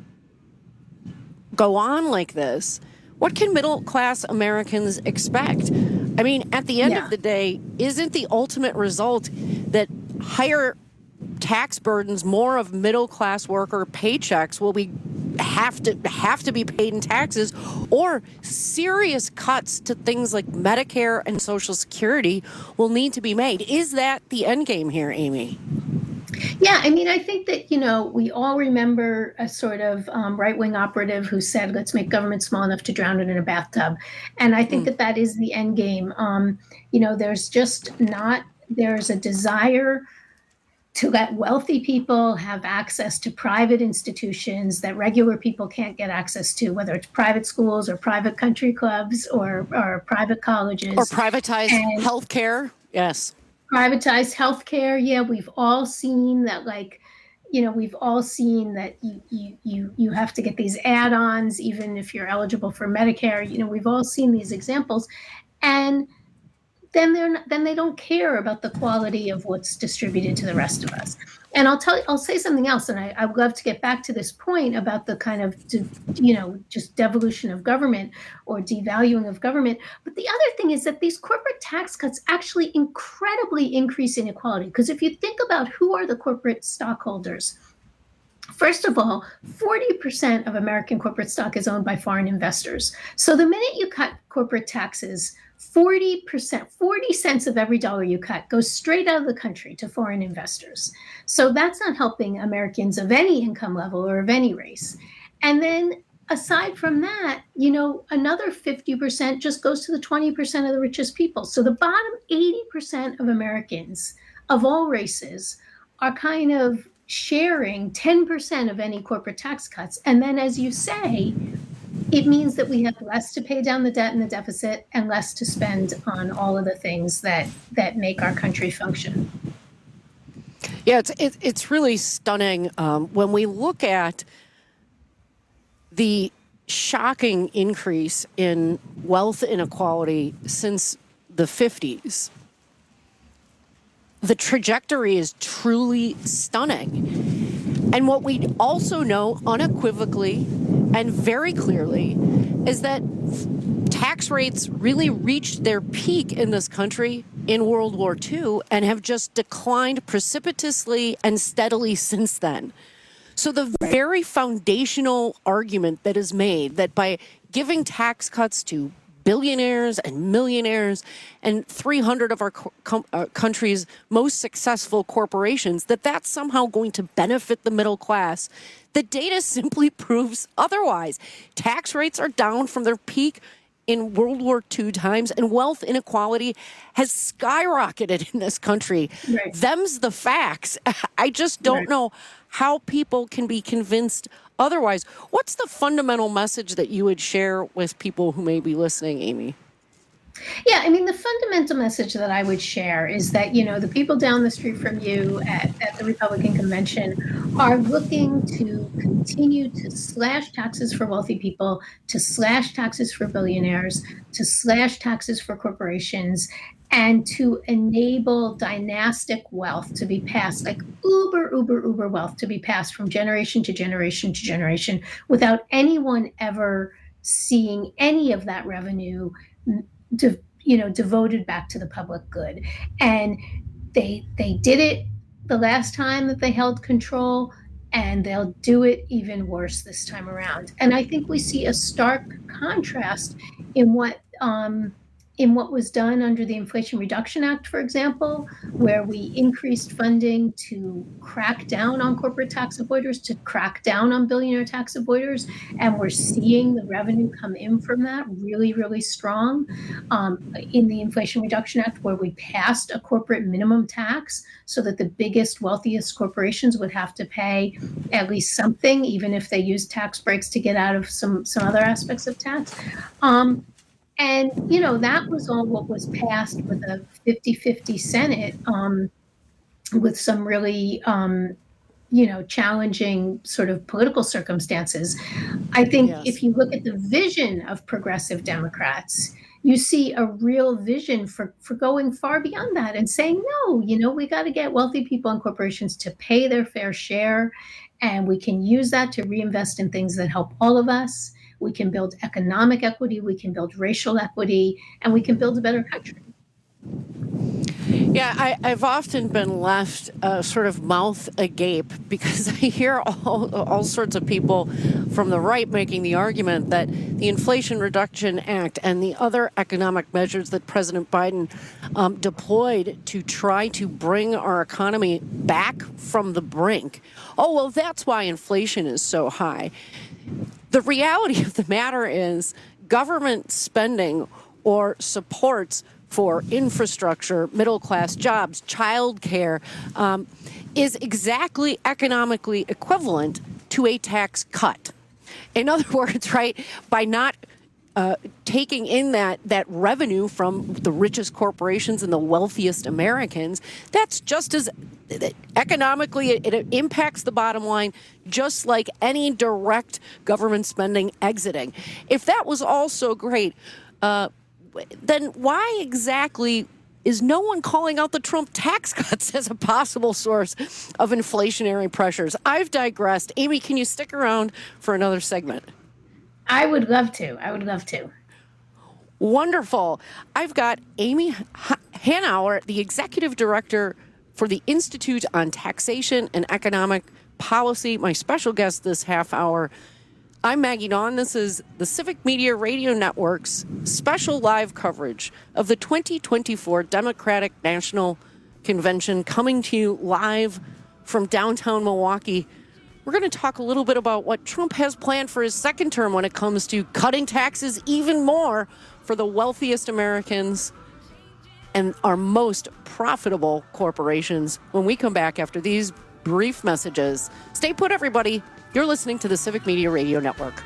go on like this, what can middle class Americans expect? I mean, at the end yeah. of the day, isn't the ultimate result that higher tax burdens, more of middle class worker paychecks will be have to have to be paid in taxes, or serious cuts to things like Medicare and Social Security will need to be made? Is that the end game here, Amy? Yeah, I mean, I think that, you know, we all remember a sort of um, right-wing operative who said, let's make government small enough to drown it in a bathtub. And I think mm. that that is the end game. Um, you know, there's just not, there's a desire to let wealthy people have access to private institutions that regular people can't get access to, whether it's private schools or private country clubs or, or private colleges. Or privatized and healthcare. Yes. Privatized healthcare. Yeah, we've all seen that, like, you know, we've all seen that you, you, you, you have to get these add-ons, even if you're eligible for Medicare. You know, we've all seen these examples. And then they're not, then they don't care about the quality of what's distributed to the rest of us. And I'll tell you, I'll say something else, and I, I would love to get back to this point about the kind of, you know, just devolution of government or devaluing of government. But the other thing is that these corporate tax cuts actually incredibly increase inequality. Because if you think about who are the corporate stockholders, first of all, forty percent of American corporate stock is owned by foreign investors. So the minute you cut corporate taxes, forty percent, forty cents of every dollar you cut goes straight out of the country to foreign investors. So that's not helping Americans of any income level or of any race. And then aside from that, you know, another fifty percent just goes to the twenty percent of the richest people. So the bottom eighty percent of Americans of all races are kind of sharing ten percent of any corporate tax cuts. And then, as you say, it means that we have less to pay down the debt and the deficit and less to spend on all of the things that, that make our country function. Yeah, it's it, it's really stunning um, when we look at the shocking increase in wealth inequality since the fifties. The trajectory is truly stunning. And what we also know unequivocally and very clearly is that tax rates really reached their peak in this country in World War Two and have just declined precipitously and steadily since then. So the very foundational argument that is made that by giving tax cuts to billionaires and millionaires and three hundred of our co- com- uh, country's most successful corporations, that that's somehow going to benefit the middle class. The data simply proves otherwise. Tax rates are down from their peak in World War Two times, and wealth inequality has skyrocketed in this country. Right. Them's the facts. I just don't right. know how people can be convinced otherwise. What's the fundamental message that you would share with people who may be listening, Amy? Yeah, I mean, the fundamental message that I would share is that, you know, the people down the street from you at, at the Republican convention are looking to continue to slash taxes for wealthy people, to slash taxes for billionaires, to slash taxes for corporations, and to enable dynastic wealth to be passed, like uber, uber, uber wealth to be passed from generation to generation to generation without anyone ever seeing any of that revenue De, you know, devoted back to the public good. And they they did it the last time that they held control, and they'll do it even worse this time around. And I think we see a stark contrast in what um, in what was done under the Inflation Reduction Act, for example, where we increased funding to crack down on corporate tax avoiders, to crack down on billionaire tax avoiders. And we're seeing the revenue come in from that really, really strong. Um, in the Inflation Reduction Act, where we passed a corporate minimum tax so that the biggest, wealthiest corporations would have to pay at least something, even if they use tax breaks to get out of some, some other aspects of tax. Um, And, you know, that was all what was passed with a fifty-fifty Senate um, with some really, um, you know, challenging sort of political circumstances. I think yes. if you look at the vision of progressive Democrats, you see a real vision for, for going far beyond that and saying, no, you know, we got to get wealthy people and corporations to pay their fair share. And we can use that to reinvest in things that help all of us. We can build economic equity, we can build racial equity, and we can build a better country. Yeah, I, I've often been left uh, sort of mouth agape because I hear all, all sorts of people from the right making the argument that the Inflation Reduction Act and the other economic measures that President Biden um, deployed to try to bring our economy back from the brink. Oh, well, that's why inflation is so high. The reality of the matter is government spending or supports for infrastructure, middle-class jobs, childcare, um, is exactly economically equivalent to a tax cut. In other words, right, by not uh, taking in that, that revenue from the richest corporations and the wealthiest Americans, that's just as economically, it, it impacts the bottom line just like any direct government spending exiting. If that was all so great, uh, then why exactly is no one calling out the Trump tax cuts as a possible source of inflationary pressures? I've digressed. Amy, can you stick around for another segment? I would love to. I would love to. Wonderful. I've got Amy Hanauer, the executive director for the Institute on Taxation and Economic Policy, my special guest this half hour. I'm Maggie Dawn. This is the Civic Media Radio Network's special live coverage of the twenty twenty-four Democratic National Convention, coming to you live from downtown Milwaukee. We're going to talk a little bit about what Trump has planned for his second term when it comes to cutting taxes even more for the wealthiest Americans and our most profitable corporations when we come back after these brief messages. Stay put, everybody. You're listening to the Civic Media Radio Network.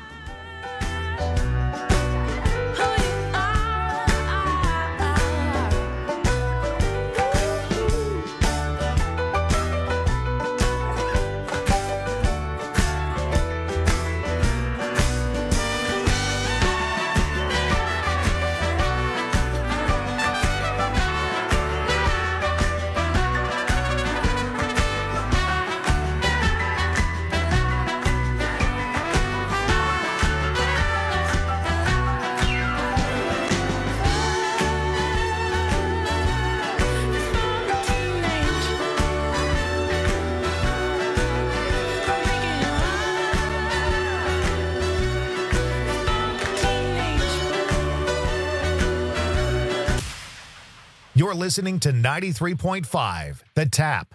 You're listening to ninety-three point five The Tap.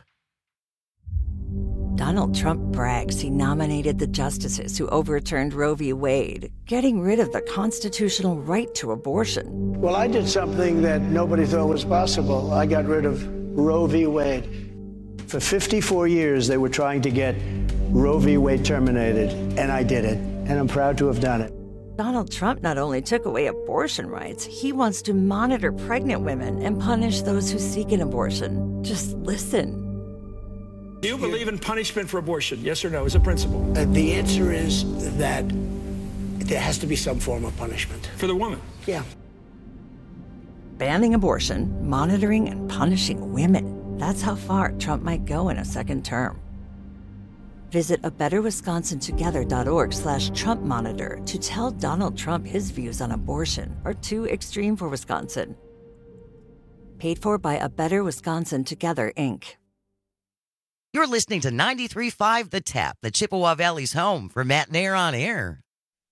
Donald Trump brags he nominated the justices who overturned Roe v. Wade, getting rid of the constitutional right to abortion. Well, I did something that nobody thought was possible. I got rid of Roe v. Wade. For fifty-four years, they were trying to get Roe v. Wade terminated, and I did it, and I'm proud to have done it. Donald Trump not only took away abortion rights, he wants to monitor pregnant women and punish those who seek an abortion. Just listen. Do you believe in punishment for abortion? Yes or no, as a principle? Uh, the answer is that there has to be some form of punishment. For the woman? Yeah. Banning abortion, monitoring and punishing women. That's how far Trump might go in a second term. Visit a better wisconsin together dot org slash Trump monitor to tell Donald Trump his views on abortion are too extreme for Wisconsin. Paid for by A Better Wisconsin Together, Incorporated. You're listening to ninety-three point five The Tap, the Chippewa Valley's home for Matt Nair on Air.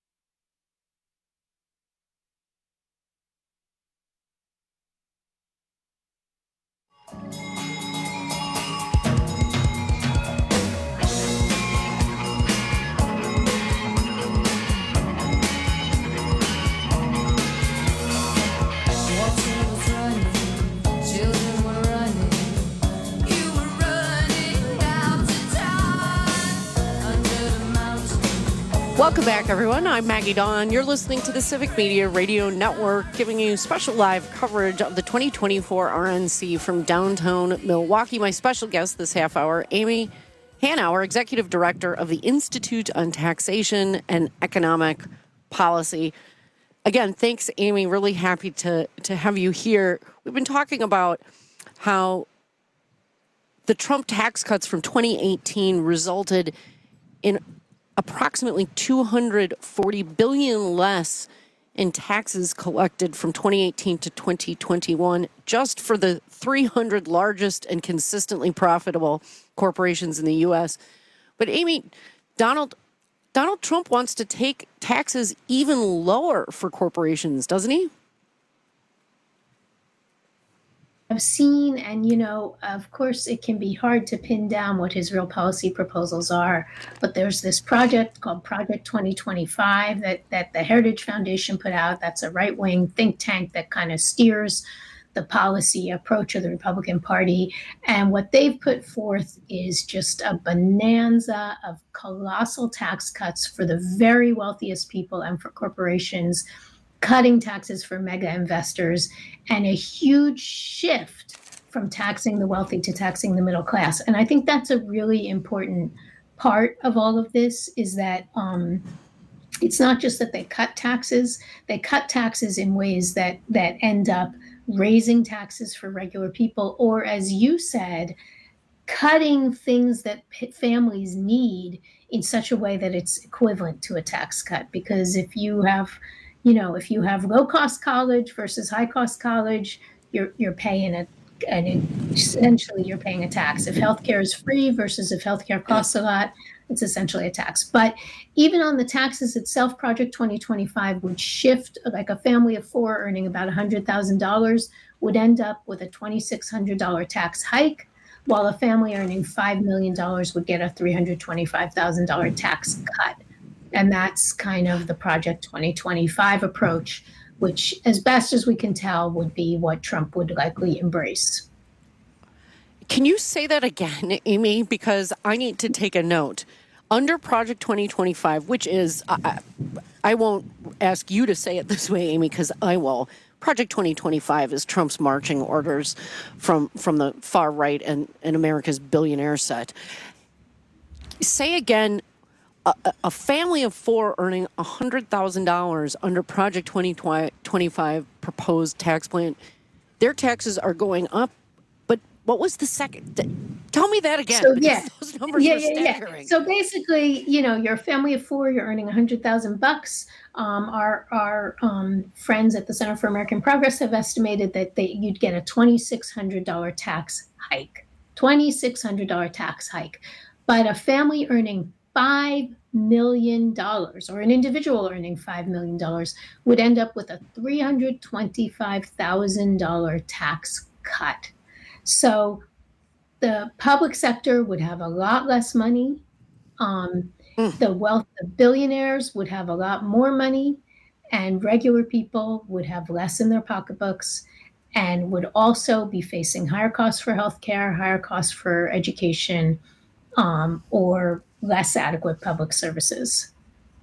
Welcome back, everyone. I'm Maggie Dawn. You're listening to the Civic Media Radio Network, giving you special live coverage of the twenty twenty-four R N C from downtown Milwaukee. My special guest this half hour, Amy Hanauer, Executive Director of the Institute on Taxation and Economic Policy. Again, thanks, Amy. Really happy to, to have you here. We've been talking about how the Trump tax cuts from twenty eighteen resulted in approximately two hundred forty billion dollars less in taxes collected from twenty eighteen to twenty twenty-one, just for the three hundred largest and consistently profitable corporations in the U S. But Amy, Donald Donald Trump wants to take taxes even lower for corporations, doesn't he? I've seen, and you know, of course, it can be hard to pin down what his real policy proposals are, but there's this project called Project twenty twenty-five that, that the Heritage Foundation put out. That's a right-wing think tank that kind of steers the policy approach of the Republican Party. And what they've put forth is just a bonanza of colossal tax cuts for the very wealthiest people and for corporations, cutting taxes for mega investors, and a huge shift from taxing the wealthy to taxing the middle class. And I think that's a really important part of all of this, is that um, it's not just that they cut taxes, they cut taxes in ways that that end up raising taxes for regular people, or as you said, cutting things that p- families need in such a way that it's equivalent to a tax cut. Because if you have You know, if you have low-cost college versus high-cost college, you're you're paying a, and essentially you're paying a tax. If healthcare is free versus if healthcare costs a lot, it's essentially a tax. But even on the taxes itself, Project twenty twenty-five would shift, like a family of four earning about one hundred thousand dollars would end up with a two thousand six hundred dollars tax hike, while a family earning five million dollars would get a three hundred twenty-five thousand dollars tax cut. And that's kind of the Project twenty twenty-five approach, which, as best as we can tell, would be what Trump would likely embrace. Can you say that again, Amy? Because I need to take a note. Under Project twenty twenty-five, which is, I, I won't ask you to say it this way, Amy, because I will. Project twenty twenty-five is Trump's marching orders from, from the far right and, and America's billionaire set. Say again, A, a family of four earning one hundred thousand dollars under Project twenty twenty-five proposed tax plan, their taxes are going up. But what was the second? Tell me that again. So, yeah. Those numbers yeah, are yeah, staggering. Yeah. So basically, you know, you're a family of four, you're earning one hundred thousand bucks. Um, our our um, friends at the Center for American Progress have estimated that they, you'd get a two thousand six hundred dollars tax hike, two thousand six hundred dollars tax hike. But a family earning five million dollars, or an individual earning five million dollars, would end up with a three hundred twenty-five thousand dollars tax cut. So the public sector would have a lot less money. Um, mm. The wealth of billionaires would have a lot more money, and regular people would have less in their pocketbooks and would also be facing higher costs for healthcare, higher costs for education, um, or less adequate public services.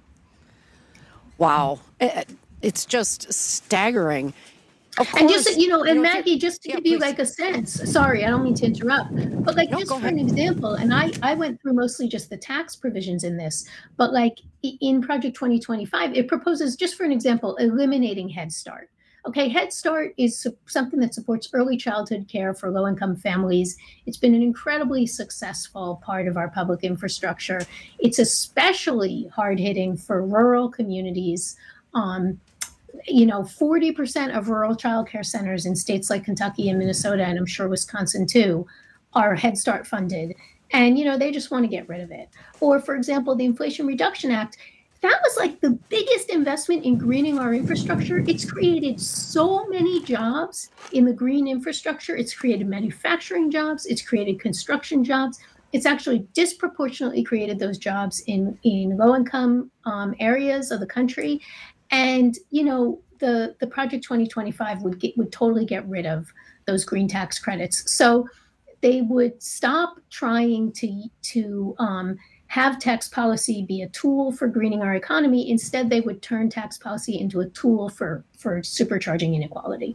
Wow. It's just staggering. Of course, and just, you know, and you know, Maggie, just to yeah, give you please. like a sense, sorry, I don't mean to interrupt, but like No, just go for an ahead. example, and I, I went through mostly just the tax provisions in this, but like i- in Project twenty twenty-five, it proposes, just for an example, eliminating Head Start. Okay, Head Start is su- something that supports early childhood care for low-income families. It's been an incredibly successful part of our public infrastructure. It's especially hard-hitting for rural communities. Um, you know, forty percent of rural child care centers in states like Kentucky and Minnesota, and I'm sure Wisconsin too, are Head Start funded. And, you know, they just want to get rid of it. Or, for example, the Inflation Reduction Act, that was like the biggest investment in greening our infrastructure. It's created so many jobs in the green infrastructure. It's created manufacturing jobs. It's created construction jobs. It's actually disproportionately created those jobs in, in low-income um, areas of the country. And, you know, the, the Project twenty twenty-five would get, would totally get rid of those green tax credits. So they would stop trying to, to um, have tax policy be a tool for greening our economy. Instead, they would turn tax policy into a tool for, for supercharging inequality.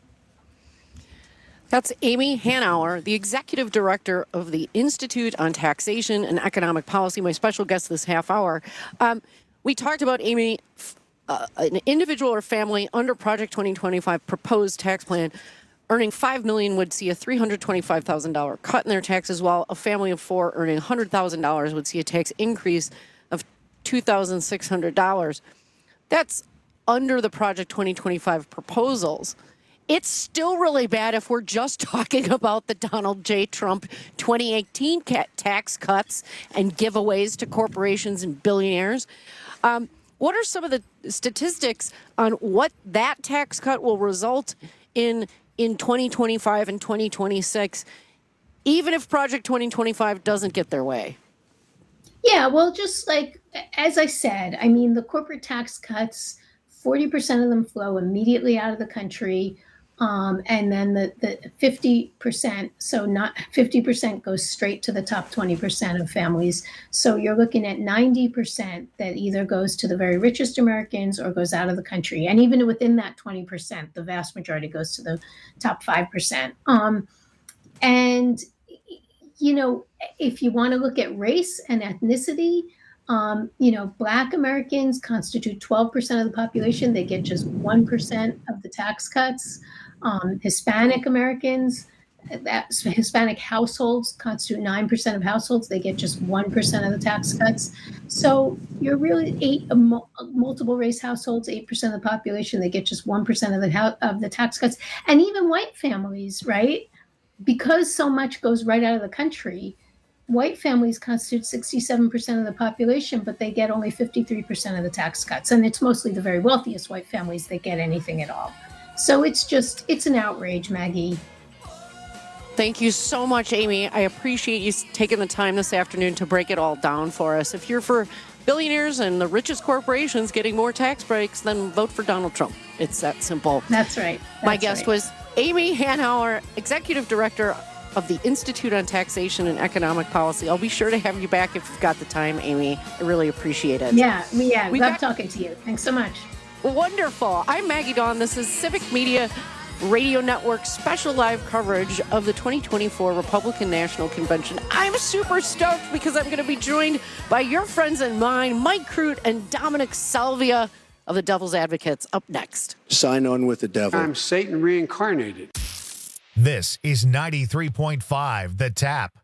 That's Amy Hanauer, the executive director of the Institute on Taxation and Economic Policy, my special guest this half hour. Um, we talked about Amy. Uh, an individual or family under Project twenty twenty-five proposed tax plan earning five million dollars would see a three hundred twenty-five thousand dollars cut in their taxes, while a family of four earning one hundred thousand dollars would see a tax increase of two thousand six hundred dollars. That's under the Project twenty twenty-five proposals. It's still really bad if we're just talking about the Donald J. Trump twenty eighteen tax cuts and giveaways to corporations and billionaires. Um, What are some of the statistics on what that tax cut will result in in twenty twenty-five and twenty twenty-six, even if Project twenty twenty-five doesn't get their way? Yeah, well, just like, as I said, I mean, the corporate tax cuts, forty percent of them flow immediately out of the country. Um, and then the, the fifty percent, so not fifty percent goes straight to the top twenty percent of families. So you're looking at ninety percent that either goes to the very richest Americans or goes out of the country. And even within that twenty percent, the vast majority goes to the top five percent. Um, and, you know, if you want to look at race and ethnicity, Um, you know, Black Americans constitute twelve percent of the population. They get just one percent of the tax cuts. Um, Hispanic Americans, that, Hispanic households constitute nine percent of households. They get just one percent of the tax cuts. So you're really eight uh, multiple race households, eight percent of the population. They get just one percent of the of the tax cuts. And even white families, right? Because so much goes right out of the country, white families constitute sixty-seven percent of the population, but they get only fifty-three percent of the tax cuts. And it's mostly the very wealthiest white families that get anything at all. So it's just, it's an outrage, Maggie. Thank you so much, Amy. I appreciate you taking the time this afternoon to break it all down for us. If you're for billionaires and the richest corporations getting more tax breaks, then vote for Donald Trump. It's that simple. That's right. That's My guest right. was Amy Hanauer, executive director of the Institute on Taxation and Economic Policy. I'll be sure to have you back if you've got the time, Amy. I really appreciate it. Yeah, yeah. We Love got- talking to you. Thanks so much. Wonderful. I'm Maggie Dawn. This is Civic Media Radio Network special live coverage of the twenty twenty-four Republican National Convention. I'm super stoked because I'm going to be joined by your friends and mine, Mike Crute and Dominic Salvia of the Devil's Advocates, up next. Sign on with the devil. I'm Satan reincarnated. This is ninety-three point five The Tap.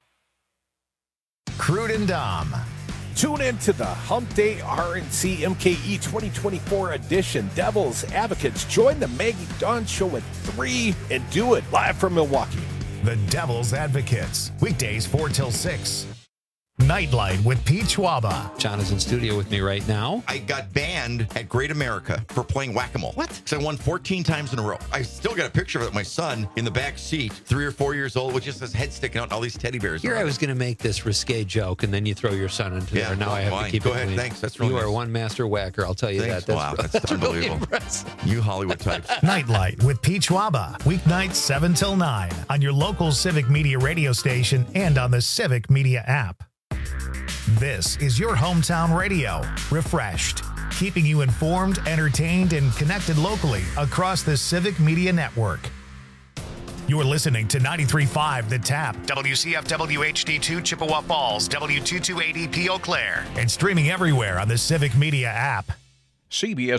Crute and Dom. Tune in to the Hump Day R N C M K E twenty twenty-four edition. Devil's Advocates. Join the Maggie Dawn Show at three and do it live from Milwaukee. The Devil's Advocates. Weekdays four till six. Nightlight with Pete Schwaba. John is in studio with me right now. I got banned at Great America for playing whack-a-mole. What? Because I won fourteen times in a row. I still got a picture of it. My son in the back seat, three or four years old, with just his head sticking out and all these teddy bears. Here I was going to make this risque joke, and then you throw your son into Yeah, there. Now well, I have fine. to keep Go it ahead. clean. Thanks. That's really You nice. are one master whacker. I'll tell you Thanks. that. Wow, that's really unbelievable. impressive. You Hollywood types. Nightlight with Pete Schwaba. Weeknights seven till nine on your local Civic Media radio station and on the Civic Media app. This is your hometown radio. Refreshed. Keeping you informed, entertained, and connected locally across the Civic Media Network. You're listening to ninety-three point five The Tap, W C F W H D two Chippewa Falls, W two two eighty P Eau Claire, and streaming everywhere on the Civic Media app. C B S